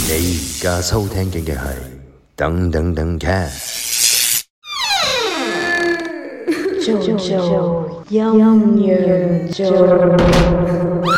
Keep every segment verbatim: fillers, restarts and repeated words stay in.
你而家收聽緊嘅係等等等 cast， 做做音樂做。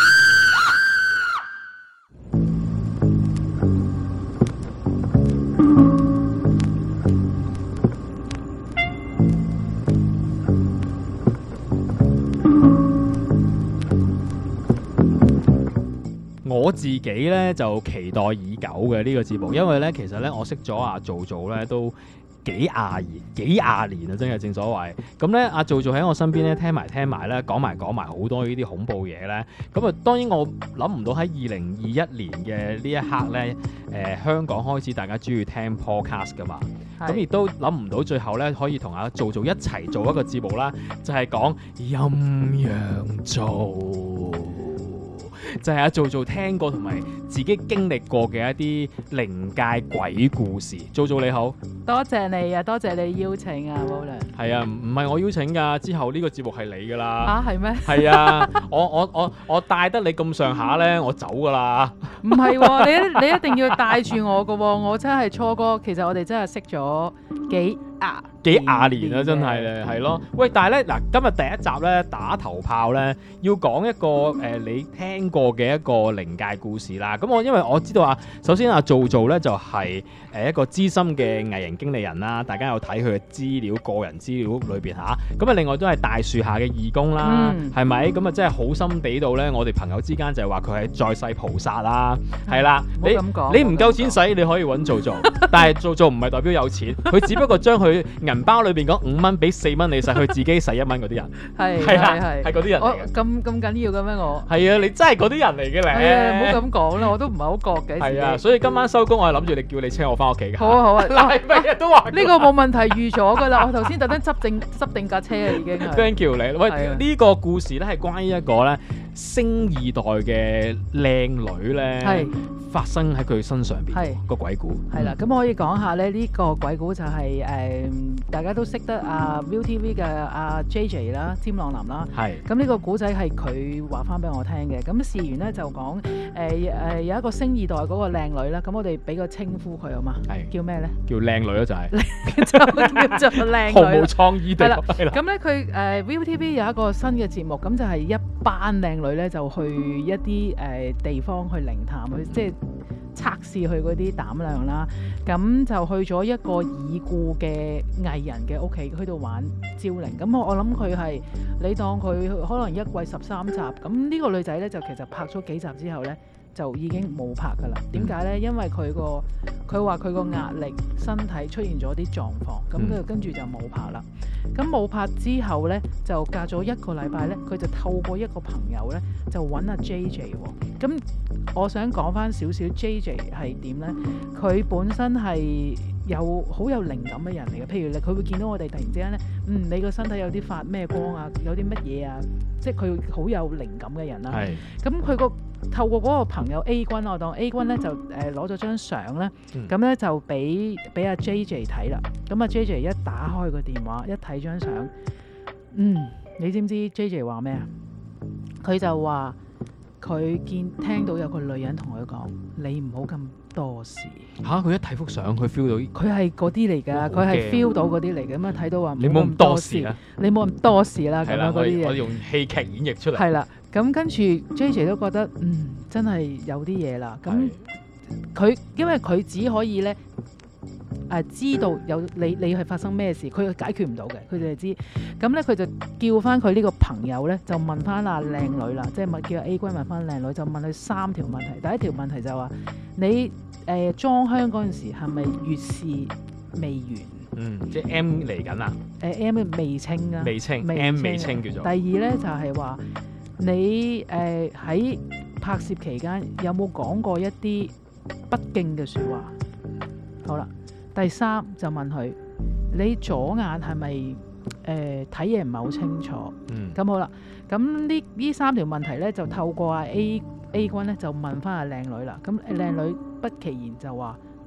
我自己咧就期待已久嘅呢個節目，因為咧其實咧我識咗阿做做咧都幾廿年幾廿年啊，真係正所謂。咁咧阿做做喺我身邊咧聽埋聽埋咧講埋講埋好多呢啲恐怖嘢咧。咁啊當然我諗唔到喺二零二一年嘅呢一刻咧，誒、呃、香港開始大家中意聽 podcast 噶嘛。咁亦都諗唔到最後咧可以同阿做做一齊做一個節目啦，就係、是、講陰陽做。就係阿做做聽過同埋自己經歷過嘅一啲靈界鬼故事。做做你好， 多謝你啊，多謝你邀請啊 Roland。 係啊，唔係我邀請㗎，之後呢個節目係你㗎啦。 嚇係咩？ 係啊，我我我我帶得你咁上下咧，我走㗎啦。 唔係喎，你你一定要帶住我㗎喎，我真係初哥，其實我哋真係識咗幾啊幾廿年啦，真係咧，係咯。喂，但係咧嗱，今日第一集咧打頭炮咧，要講一個誒、呃、你聽過嘅一個靈界故事啦。咁我因為我知道啊，首先啊做做咧就係、是、誒一個資深嘅藝人經理人啦，大家有睇佢嘅資料、個人資料裏邊嚇。咁啊，另外都係大樹下嘅義工啦，係咪、嗯？咁啊，真係好心俾到咧，我哋朋友之間就係話佢係在世菩薩啦，係啦。你你唔夠錢使，你可以揾做做，但係做做唔係代表有錢，佢只不過將佢銀包裏邊嗰五蚊俾四蚊你使，佢自己使一蚊嗰啲人，係係係係嗰啲人嚟嘅。 咁咁緊要嘅咩？我係啊，你真係嗰啲人嚟嘅咧。 唔好咁講啦，我都唔係好覺嘅。 係啊，所以今晚收工，我係諗住你叫你車我翻屋企嘅。 好啊好啊， 嗱，每日都話呢個冇問題，預咗㗎啦。我頭先特登執定執定架車啊，已經。 Thank you 你。喂，呢個故事咧係關於一個咧星二代嘅靚女咧，發生喺佢身上邊個鬼故。 係啦，咁可以講下咧，呢個鬼故就係誒大家都識得阿 Viu T V 嘅阿 J J 啦，詹朗林啦。係。咁呢個古仔係佢話翻俾我聽嘅。咁事緣咧就講誒誒有一個星二代嗰個靚女啦。咁我哋俾個稱呼佢好嘛？係。叫咩咧？叫靚女咯，就係。就叫做靚女。毫無創意地。係啦。咁咧佢誒 Viu T V 有一個新嘅節目，咁就係一班靚女咧就去一啲誒、呃、地方去靈探，去即係測試佢嗰啲膽量啦。咁就去咗一個已故嘅藝人嘅屋企，去度玩招靈。咁我我諗佢係你當佢可能一季十三集。咁呢個女仔咧就其實拍咗幾集之後咧就已經冇拍㗎啦。點解咧？因為佢個佢話佢個壓力、身體出現咗啲狀況，咁佢跟住就冇拍啦。咁冇拍之後咧，就隔咗一個禮拜咧，佢就透過一個朋友咧，就揾阿 J J 喎。咁我想講翻少少 J J 係點咧？佢本身係有好有靈感嘅人嚟嘅。譬如你佢會見到我哋突然之間咧，嗯，你個身體有啲發咩光啊，有啲乜嘢啊，即係佢好有靈感嘅人啦。係。咁佢個透過嗰個朋友 A 君，我當 A 君咧就誒攞咗張相咧，咁咧、嗯、就俾俾阿 J J 睇啦。咁阿 J J 一打開個電話，一睇張相，嗯，你知唔知 J J 話咩啊？佢就話佢見聽到有個女人同佢講：你唔好咁多事。嚇！佢一睇幅相，佢 feel 到佢係嗰啲嚟㗎，佢係 feel 到嗰啲嚟嘅。咁啊睇到話你冇咁多事啦，你冇咁多事啦，咁樣嗰啲嘢。我哋用戲劇演繹出嚟。係啦。咁跟住 J J 都覺得嗯真係有啲嘢啦。咁佢因為佢只可以咧誒、呃、知道有你你係發生咩事，佢解決唔到嘅，佢就係知。咁咧佢就叫翻佢呢個朋友咧，就問翻阿靚女啦，即係問叫 A 君問翻靚女，就問佢三條問題。第一條問題就話你誒裝、呃、香嗰陣時係咪月事未完？嗯，即係 M 嚟緊啦。誒、呃、M 未清啊，未清 M 未清叫做。第二咧就係、是、話。你誒喺、呃、拍攝期間有冇講過一啲不敬嘅説話？好啦，第三就問佢：你左眼係咪誒睇嘢唔係好清楚？嗯，咁好啦，咁呢呢三條問題咧就透過阿 A A 君咧就問翻阿靚女啦。咁靚女不其然就話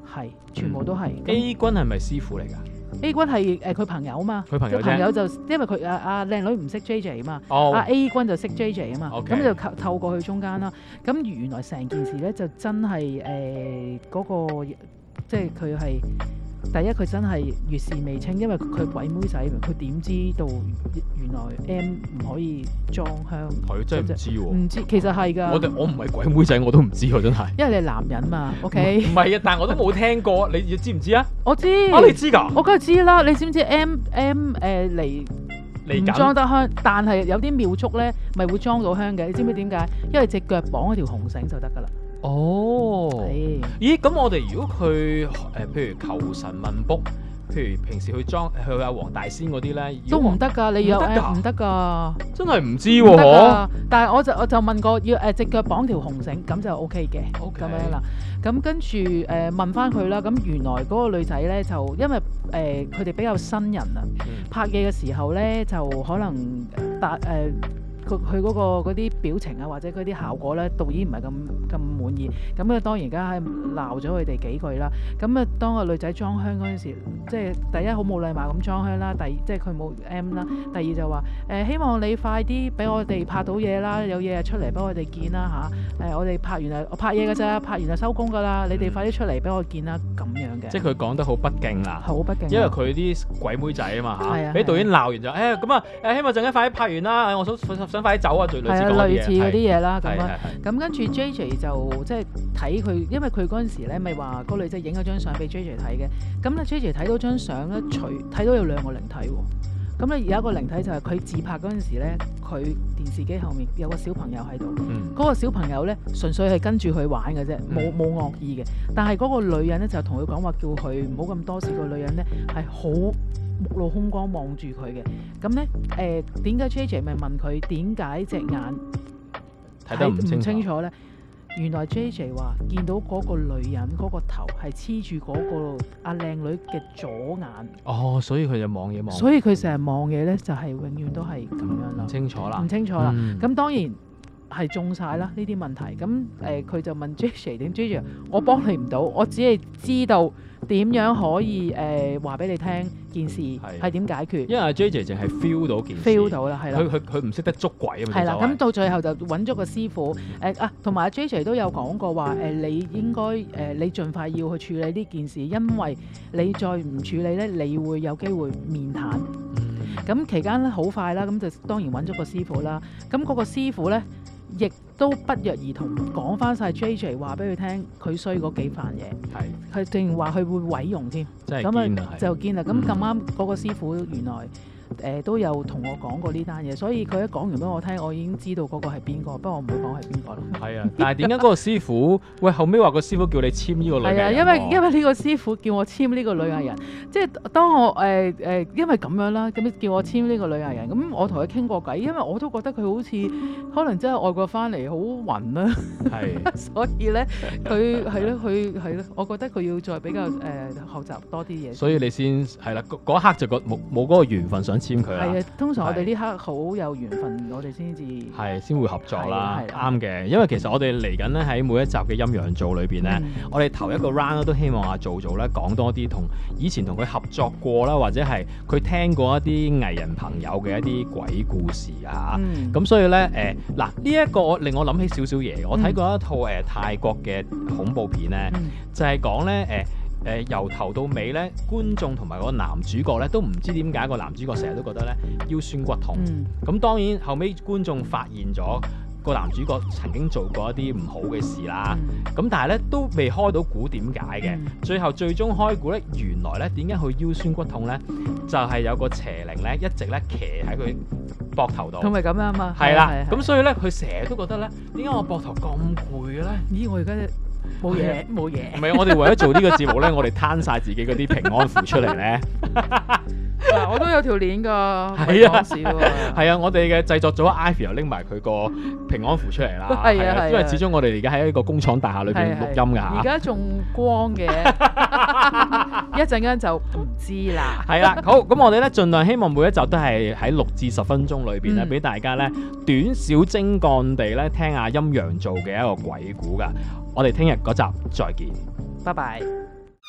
係全部都係。 嗯、A 君係咪師傅嚟㗎？ A 君係誒佢朋友嘛， 佢朋友啫， 朋友就因為佢阿阿靚女唔識 J J 啊嘛，阿、 哦、 A 君就識 J J 啊嘛，咁 Okay. 就透透過佢中間啦。咁原來成件事咧就真係誒嗰個，即係佢係第一，佢真係月事未清，因為佢鬼妹仔，佢點知道原來 M 唔可以裝香？ 佢真係唔知喎， 唔知其實係㗎。 我哋我唔係鬼妹仔，我都唔知喎，真係。 因為你係男人嘛 ，OK？ 唔係啊，但係我都冇聽過，你知唔知啊？ 我知。 啊，你知㗎？ 我梗係知啦，你知唔知 M M 誒嚟唔裝得香，但係有啲廟祝咧，咪會裝到香嘅？你知唔知點解？因為隻腳綁一條紅繩就得㗎啦。 哦， 係。 咦，咁我哋如果去誒、呃，譬如求神問卜，譬如平時去裝去阿黃大仙嗰啲咧， 都唔得㗎，你有誒唔得㗎， 真係唔知喎，嗬。 但係我就我就問過，要誒隻腳綁條紅繩，咁就 O K 嘅，咁 OK 樣啦。咁跟住誒、呃、問翻佢啦，咁原來嗰個女仔咧就因為誒佢哋比較新人啊， 嗯、 拍嘢嘅時候咧就可能達誒。呃佢佢嗰個嗰啲表情啊，或者嗰啲效果咧，導演唔係咁咁滿意，咁啊當然而家係鬧咗佢哋幾句啦。咁啊，當個女仔裝香嗰陣時，即係第一好冇禮貌咁裝香啦，第二即係佢冇 M 啦，第二就話誒、呃、希望你快啲俾我哋拍到嘢啦，有嘢出嚟俾我哋見啦嚇。誒、啊、我哋拍完啊，我拍嘢㗎咋，拍完就收工㗎啦，你哋快啲出嚟俾我見啦，咁樣嘅。 即係佢講得好不敬啦， 好不敬。 因為佢啲鬼妹仔啊嘛嚇，俾啊導演鬧完就誒咁啊誒，希望陣間快啲拍完啦，我想想快啲走啊，最類似嗰啲嘢。 類似嗰啲嘢啦，咁係樣。咁跟住 J J 就即係睇佢，因為佢嗰陣時咧咪話個女仔影咗張相俾 J J 睇嘅。咁咧 J J 睇到張相咧，除睇到有兩個靈體喎。咁咧有一個靈體就係佢自拍嗰陣時咧，佢電視機後面有個小朋友喺度。嗰、嗯、個小朋友咧純粹係跟住佢玩嘅啫，冇冇惡意嘅。但係嗰個女人咧就同佢講話，叫佢唔好咁多事。個女人咧係好目露凶光望住佢嘅。咁咧誒點解 J J 咪問佢點解隻眼睇得唔清， 清楚咧？原來 J J 話見到嗰個女人嗰、嗰個頭係黐住嗰個阿靚女嘅左眼。哦， 所以佢就望嘢望。 所以佢成日望嘢咧，就係、是、永遠都係咁樣啦。 唔清楚啦， 唔清楚啦。咁、嗯、當然係中晒啦呢啲問題。咁誒佢就問 J J 點 J J，我幫你唔到，我只係知道點樣可以誒話俾你聽件事係點解決。 因為阿 J J 淨係 feel 到件事 feel 到啦，係啦。 佢佢佢唔識得捉鬼啊嘛。 係啦，咁到最後就揾咗個師傅誒、呃、啊，同埋阿 J J 都有講過話誒、呃，你應該誒、呃、你盡快要去處理呢件事，因為你再唔處理咧，你會有機會面癱。咁、嗯、期間咧好快啦，咁就當然揾咗個師傅啦。咁嗰個師傅咧，亦都不約而同講翻晒 J J 話俾佢聽，佢衰嗰幾番嘢。係，佢竟然話佢會毀容添。真係堅啊！就堅啦。咁咁啱嗰個師傅原來。誒、呃、都有同我講過呢單嘢，所以佢一講完俾我聽，我已經知道嗰個係邊個，不過我唔會講係邊個咯。係啊，但係點解嗰個師傅喂後尾話個師傅叫你簽呢個女藝人？係啊，因為因為呢個師傅叫我簽呢個女藝人，即係當我誒誒、呃呃、因為咁樣啦，咁叫我簽呢個女藝人，咁我同佢傾過偈，因為我都覺得佢好似可能真係外國翻嚟好暈啦，係，所以咧佢係咯，佢係咯，我覺得佢要再比較誒、呃、學習多啲嘢。所以你先係啦，嗰一刻就覺冇冇嗰個緣分想簽佢啦。係啊，通常我哋呢刻好有緣分，我哋先至係先會合作啦，啱嘅。因為其實我哋嚟緊咧喺每一集嘅陰陽造裏邊咧，嗯、我哋頭一個 round 都希望阿造造咧講多啲同以前同佢合作過啦，或者係佢聽過一啲藝人朋友嘅一啲鬼故事啊。咁、嗯、所以咧誒嗱呢一個令我諗起少少嘢，我睇過一套誒、呃、泰國嘅恐怖片咧，嗯、就係講咧誒。呃誒、呃、由頭到尾咧，觀眾同埋個男主角咧都唔知點解個男主角成日都覺得咧腰酸骨痛。咁、嗯、當然後尾觀眾發現咗個男主角曾經做過一啲唔好嘅事啦。咁、嗯、但係咧都未開到估點解嘅。嗯、最後最終開估咧，原來咧點解佢腰酸骨痛咧，就係、是、有個邪靈咧一直咧騎喺佢膊頭度。咁咪咁樣啊嘛。係啦。咁所以咧佢成日都覺得咧，點解我膊頭咁攰嘅咧？咦，我而家冇嘢，冇嘢。唔係，我哋為咗做呢個節目咧，我哋攤晒自己嗰啲平安符出嚟咧。嗱，我都有條鏈㗎。係啊，係啊，我哋嘅製作組 Ivy 又拎埋佢個平安符出嚟啦。係啊，因為始終我哋而家喺一個工廠大廈裏邊錄音㗎嚇。而家仲光嘅，一陣間就唔知啦。係啦，好，咁我哋咧盡量希望每一集都係喺六至十分鐘裏邊咧，俾大家咧短小精幹地咧聽下陰陽造嘅一個鬼故㗎。我哋聽日嗰集再見，拜拜。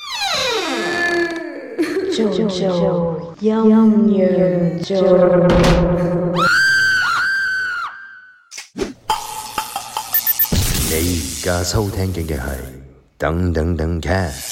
做做陰陽做。 你而家收聽嘅係噔噔噔 cast。